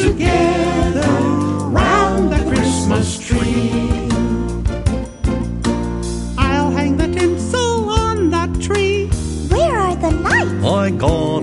together round the Christmas tree. I'll hang the tinsel on that tree. Where are the lights? I got